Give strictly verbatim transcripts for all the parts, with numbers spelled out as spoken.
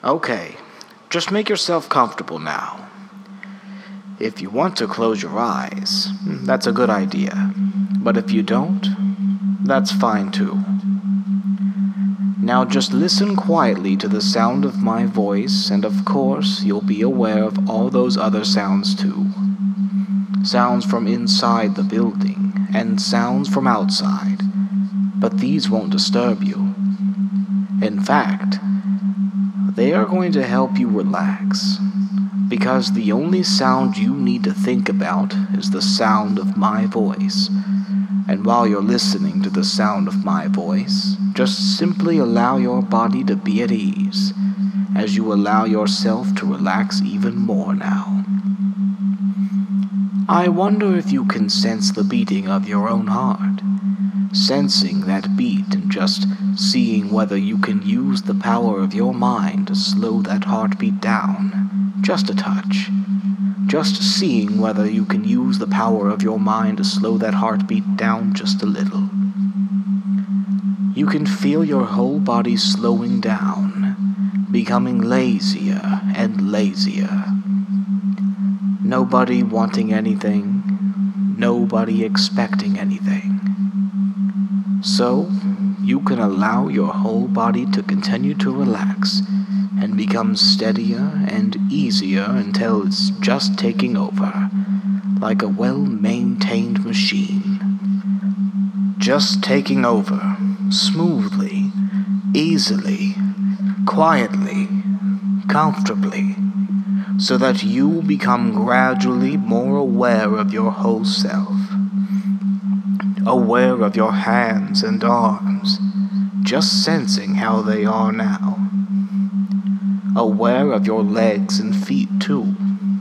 Okay, just make yourself comfortable now. If you want to close your eyes, that's a good idea. But if you don't, that's fine too. Now just listen quietly to the sound of my voice, and of course you'll be aware of all those other sounds too. Sounds from inside the building, and sounds from outside. But these won't disturb you. In fact, they are going to help you relax, because the only sound you need to think about is the sound of my voice. And while you're listening to the sound of my voice, just simply allow your body to be at ease, as you allow yourself to relax even more now. I wonder if you can sense the beating of your own heart, sensing that beat and just seeing whether you can use the power of your mind to slow that heartbeat down, just a touch. Just seeing whether you can use the power of your mind to slow that heartbeat down just a little. You can feel your whole body slowing down, becoming lazier and lazier. Nobody wanting anything, nobody expecting anything. So, you can allow your whole body to continue to relax and become steadier and easier until it's just taking over, like a well-maintained machine. Just taking over, smoothly, easily, quietly, comfortably, so that you become gradually more aware of your whole self. Aware of your hands and arms, just sensing how they are now. Aware of your legs and feet too.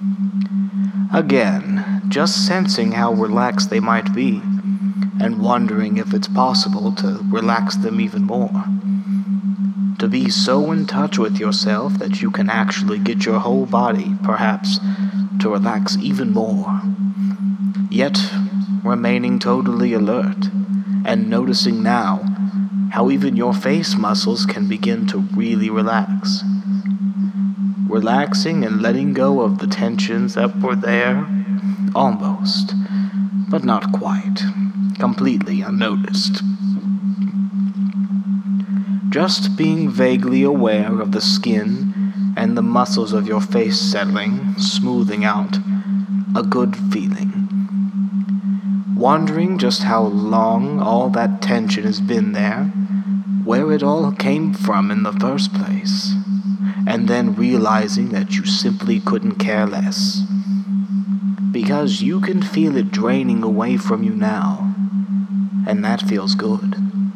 Again, just sensing how relaxed they might be, and wondering if it's possible to relax them even more. To be so in touch with yourself that you can actually get your whole body, perhaps, to relax even more. Yet, remaining totally alert, and noticing now how even your face muscles can begin to really relax. Relaxing and letting go of the tensions that were there, almost, but not quite, completely unnoticed. Just being vaguely aware of the skin and the muscles of your face settling, smoothing out, a good feeling. Wondering just how long all that tension has been there, where it all came from in the first place, and then realizing that you simply couldn't care less. Because you can feel it draining away from you now, and that feels good.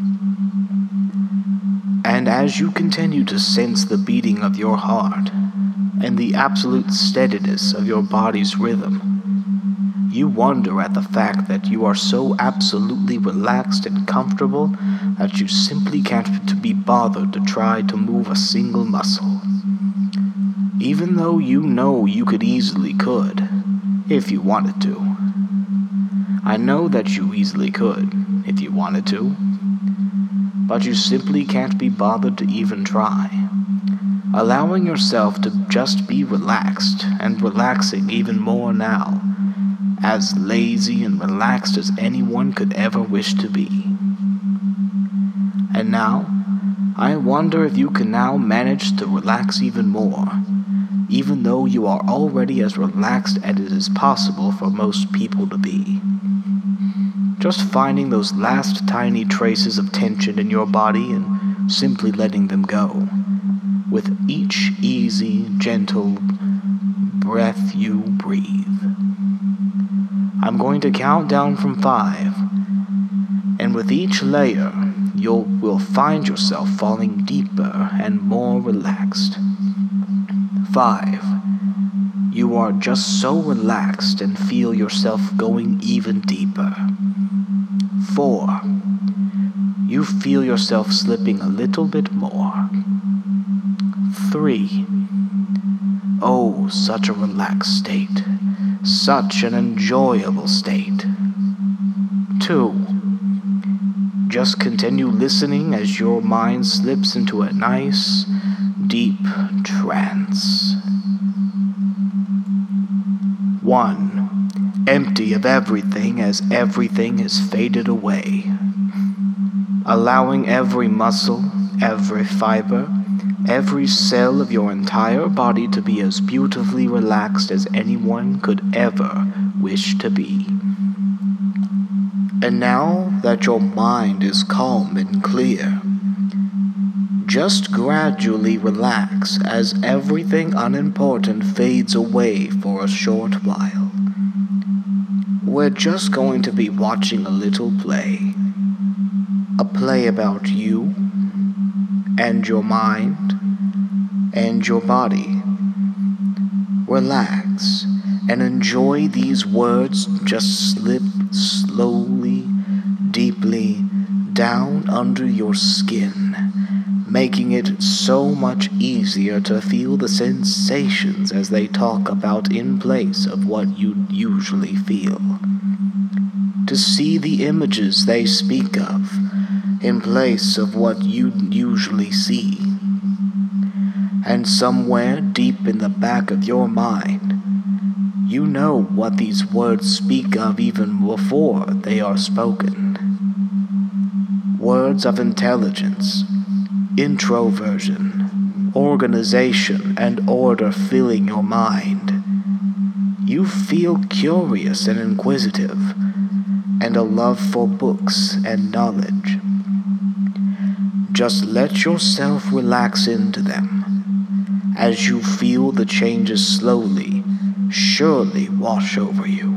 And as you continue to sense the beating of your heart, and the absolute steadiness of your body's rhythm, you wonder at the fact that you are so absolutely relaxed and comfortable that you simply can't be bothered to try to move a single muscle. Even though you know you could easily could, if you wanted to. I know that you easily could, if you wanted to. But you simply can't be bothered to even try. Allowing yourself to just be relaxed, and relaxing even more now, as lazy and relaxed as anyone could ever wish to be. And now, I wonder if you can now manage to relax even more, even though you are already as relaxed as it is possible for most people to be. Just finding those last tiny traces of tension in your body and simply letting them go, with each easy, gentle breath you breathe. I'm going to count down from five, and with each layer, you will find yourself falling deeper and more relaxed. Five. You are just so relaxed and feel yourself going even deeper. Four. You feel yourself slipping a little bit more. Three. Oh, such a relaxed state. Such an enjoyable state. Two. Just continue listening as your mind slips into a nice, deep trance. One, empty of everything as everything has faded away, allowing every muscle, every fiber, every cell of your entire body to be as beautifully relaxed as anyone could ever wish to be. And now that your mind is calm and clear, just gradually relax as everything unimportant fades away for a short while. We're just going to be watching a little play. A play about you and your mind and your body. Relax and enjoy these words just slip slowly, deeply down under your skin, making it so much easier to feel the sensations as they talk about in place of what you usually feel. To see the images they speak of in place of what you usually see. And somewhere deep in the back of your mind, you know what these words speak of even before they are spoken. Words of intelligence, introversion, organization, and order filling your mind. You feel curious and inquisitive, and a love for books and knowledge. Just let yourself relax into them as you feel the changes slowly, surely wash over you.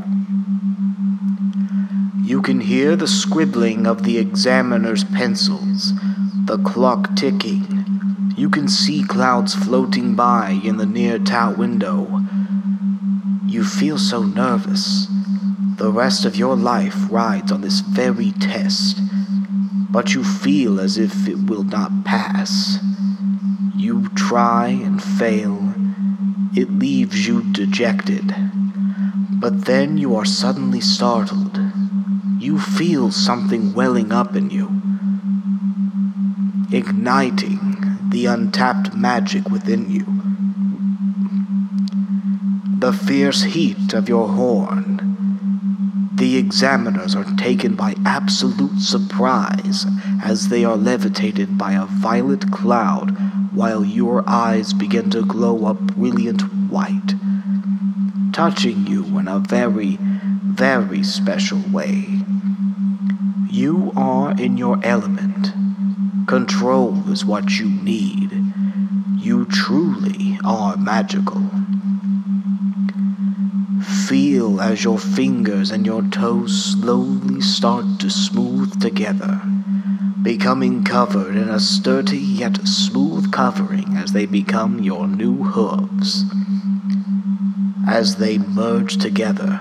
You can hear the scribbling of the examiner's pencils, the clock ticking. You can see clouds floating by in the near tout window. You feel so nervous. The rest of your life rides on this very test, but you feel as if it will not pass. You try and fail. It leaves you dejected. But then you are suddenly startled. You feel something welling up in you, igniting the untapped magic within you. The fierce heat of your horn. The examiners are taken by absolute surprise as they are levitated by a violet cloud while your eyes begin to glow a brilliant white, touching you in a very, very special way. You are in your element. Control is what you need. You truly are magical. Feel as your fingers and your toes slowly start to smooth together, becoming covered in a sturdy yet smooth covering as they become your new hooves. As they merge together,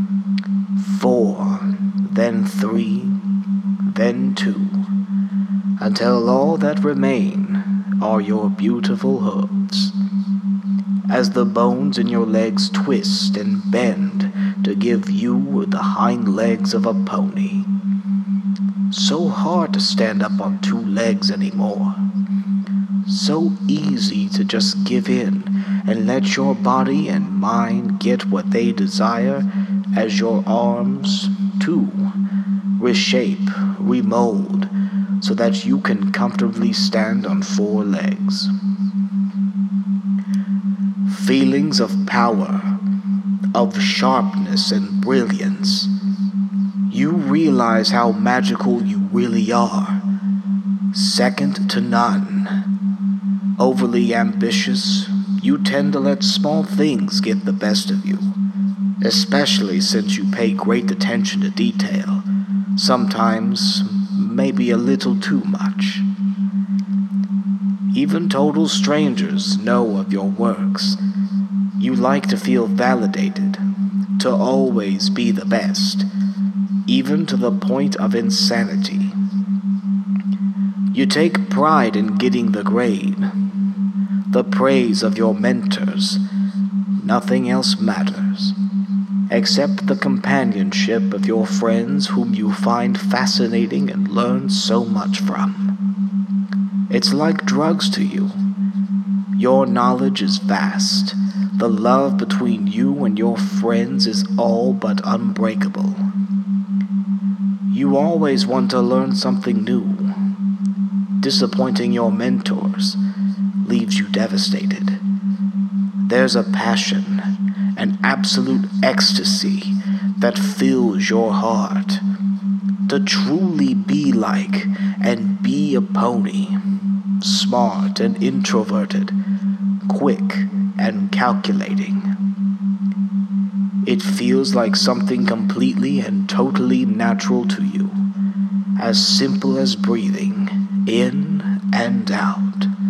four, then three, then two, until all that remain are your beautiful hooves. As the bones in your legs twist and bend to give you the hind legs of a pony. So hard to stand up on two legs anymore. So easy to just give in and let your body and mind get what they desire as your arms, too, reshape, remold, so that you can comfortably stand on four legs. Feelings of power, of sharpness and brilliance. You realize how magical you really are, second to none. Overly ambitious, you tend to let small things get the best of you, especially since you pay great attention to detail, sometimes maybe a little too much. Even total strangers know of your works. You like to feel validated, to always be the best, even to the point of insanity. You take pride in getting the grade, the praise of your mentors. Nothing else matters, except the companionship of your friends whom you find fascinating and learn so much from. It's like drugs to you. Your knowledge is vast. The love between you and your friends is all but unbreakable. You always want to learn something new. Disappointing your mentors leaves you devastated. There's a passion, an absolute ecstasy that fills your heart. To truly be like and be a pony, smart and introverted, quick and calculating. It feels like something completely and totally natural to you, as simple as breathing in and out.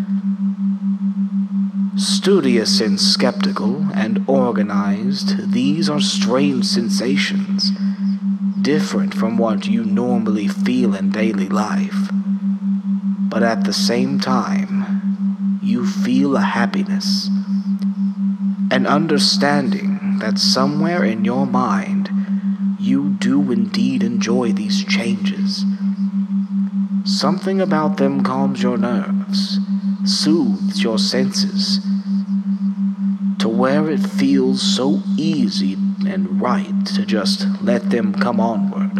Studious and skeptical and organized, these are strange sensations, different from what you normally feel in daily life. But at the same time, you feel a happiness, an understanding that somewhere in your mind, you do indeed enjoy these changes. Something about them calms your nerves, soothes your senses, to where it feels so easy and right to just let them come onward.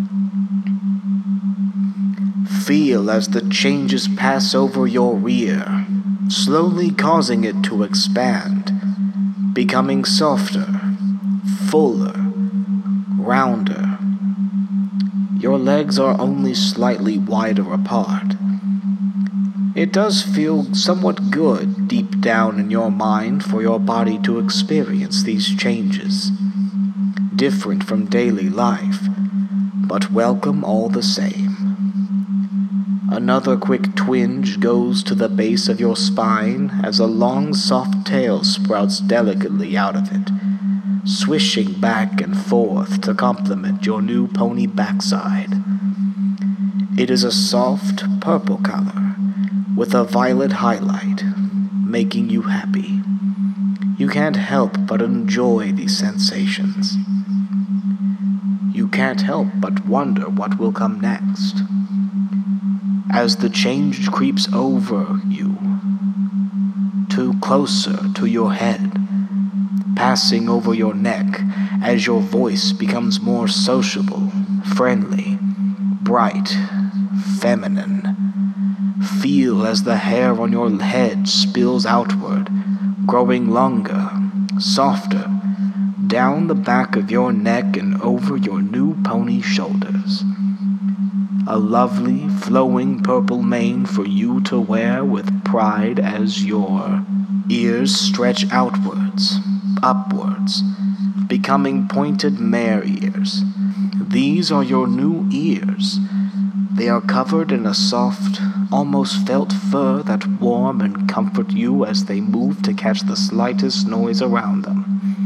Feel as the changes pass over your rear, slowly causing it to expand, becoming softer, fuller, rounder. Your legs are only slightly wider apart. It does feel somewhat good deep down in your mind for your body to experience these changes, different from daily life, but welcome all the same. Another quick twinge goes to the base of your spine as a long soft tail sprouts delicately out of it, swishing back and forth to complement your new pony backside. It is a soft purple color with a violet highlight, making you happy. You can't help but enjoy these sensations. You can't help but wonder what will come next. As the change creeps over you, too closer to your head, passing over your neck as your voice becomes more sociable, friendly, bright, feminine. Feel as the hair on your head spills outward, growing longer, softer, down the back of your neck and over your new pony shoulders. A lovely, flowing purple mane for you to wear with pride as your ears stretch outwards, upwards, becoming pointed mare ears. These are your new ears. They are covered in a soft, almost felt fur that warm and comfort you as they move to catch the slightest noise around them.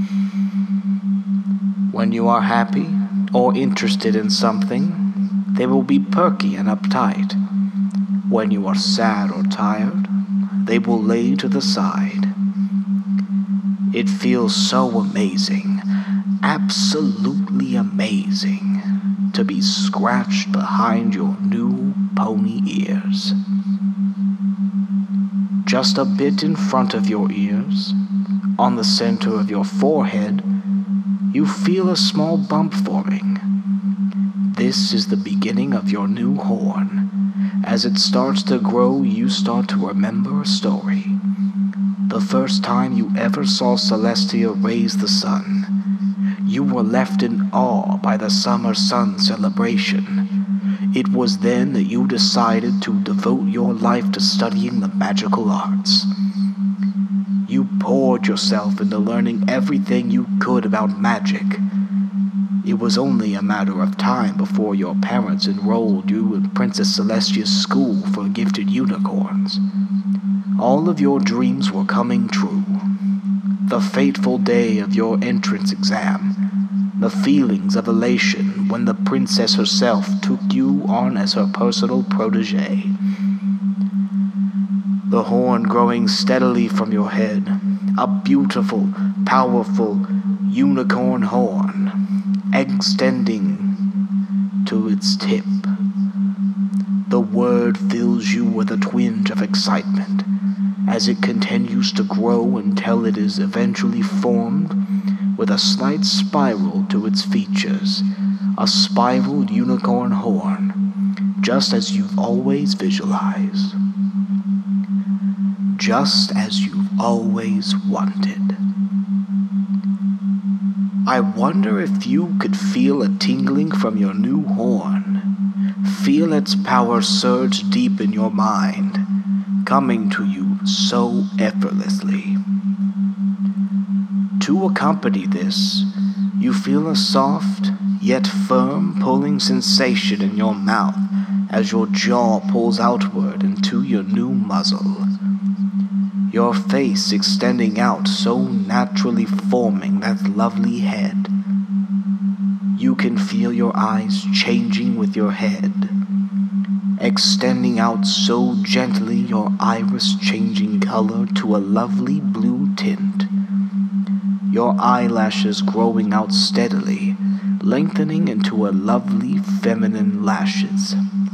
When you are happy or interested in something, they will be perky and uptight. When you are sad or tired, they will lay to the side. It feels so amazing, absolutely amazing, to be scratched behind your new pony ears. Just a bit in front of your ears, on the center of your forehead, you feel a small bump forming. This is the beginning of your new horn. As it starts to grow, you start to remember a story. The first time you ever saw Celestia raise the sun, you were left in awe by the summer sun celebration. It was then that you decided to devote your life to studying the magical arts. You poured yourself into learning everything you could about magic. It was only a matter of time before your parents enrolled you in Princess Celestia's school for gifted unicorns. All of your dreams were coming true. The fateful day of your entrance exam, the feelings of elation when the princess herself took you on as her personal protege. The horn growing steadily from your head, a beautiful, powerful unicorn horn, extending to its tip. The word fills you with a twinge of excitement as it continues to grow until it is eventually formed with a slight spiral to its features, a spiraled unicorn horn, just as you've always visualized, just as you've always wanted. I wonder if you could feel a tingling from your new horn, feel its power surge deep in your mind, coming to you so effortlessly. To accompany this, you feel a soft yet firm pulling sensation in your mouth as your jaw pulls outward into your new muzzle, your face extending out so naturally, forming that lovely head. You can feel your eyes changing with your head, extending out so gently, your iris changing color to a lovely blue tint, your eyelashes growing out steadily, lengthening into a lovely feminine lashes.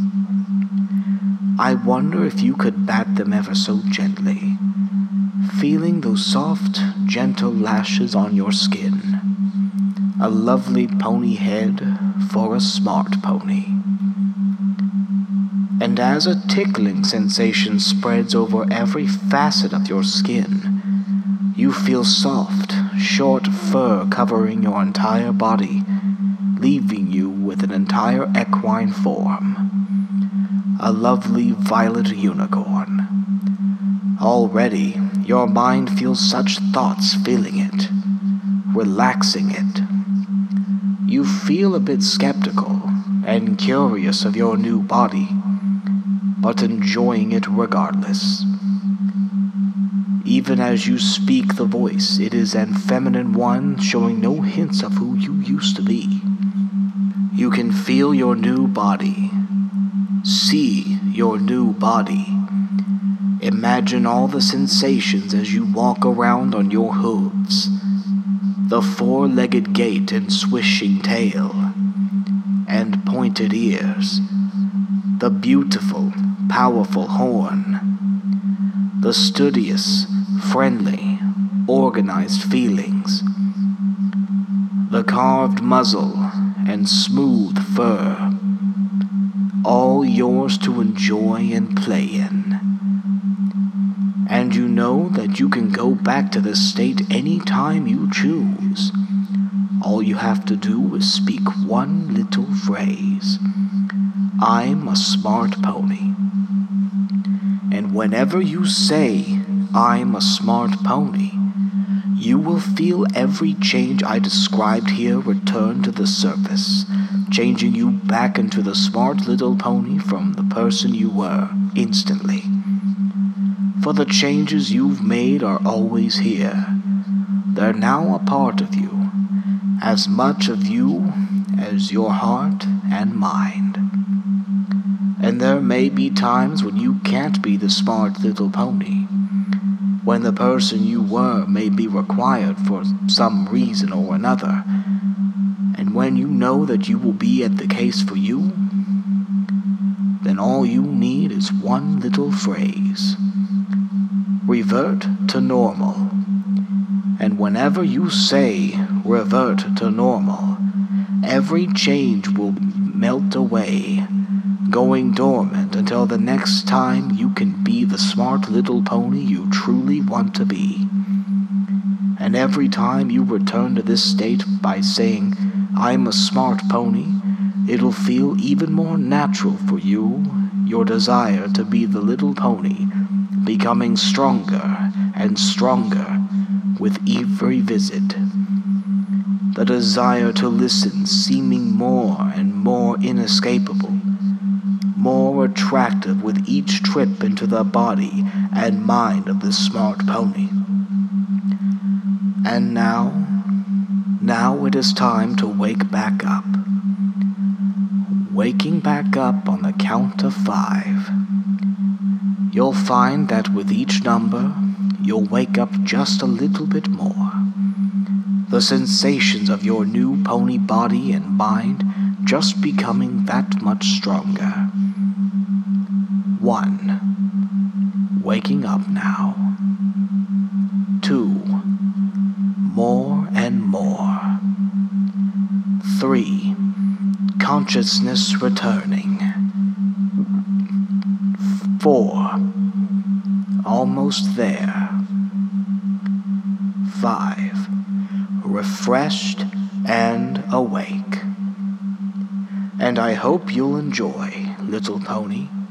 I wonder if you could bat them ever so gently, feeling those soft, gentle lashes on your skin. A lovely pony head for a smart pony. And as a tickling sensation spreads over every facet of your skin, you feel soft, short fur covering your entire body, leaving you with an entire equine form. A lovely violet unicorn. Already, your mind feels such thoughts filling it, relaxing it. You feel a bit skeptical and curious of your new body, but enjoying it regardless. Even as you speak the voice, it is an feminine one showing no hints of who you used to be. You can feel your new body, see your new body. Imagine all the sensations as you walk around on your hooves, the four-legged gait and swishing tail, and pointed ears, the beautiful, powerful horn, the studious, friendly, organized feelings, the carved muzzle and smooth fur, all yours to enjoy and play in. And you know that you can go back to this state any time you choose. All you have to do is speak one little phrase. I'm a smart pony. And whenever you say, I'm a smart pony, you will feel every change I described here return to the surface, changing you back into the smart little pony from the person you were instantly. For the changes you've made are always here. They're now a part of you, as much of you as your heart and mind. And there may be times when you can't be the smart little pony, when the person you were may be required for some reason or another, and when you know that you will be at the case for you, then all you need is one little phrase. Revert to normal. And whenever you say revert to normal, every change will melt away, going dormant until the next time you can be the smart little pony you truly want to be. And every time you return to this state by saying, I'm a smart pony, it'll feel even more natural for you, your desire to be the little pony, becoming stronger and stronger with every visit. The desire to listen seeming more and more inescapable, more attractive with each trip into the body and mind of this smart pony. And now, now it is time to wake back up. Waking back up on the count of five. You'll find that with each number, you'll wake up just a little bit more. The sensations of your new pony body and mind just becoming that much stronger. One. Waking up now. Two, more and more. Three, consciousness returning. Four, almost there. Five, refreshed and awake. And I hope you'll enjoy, little pony.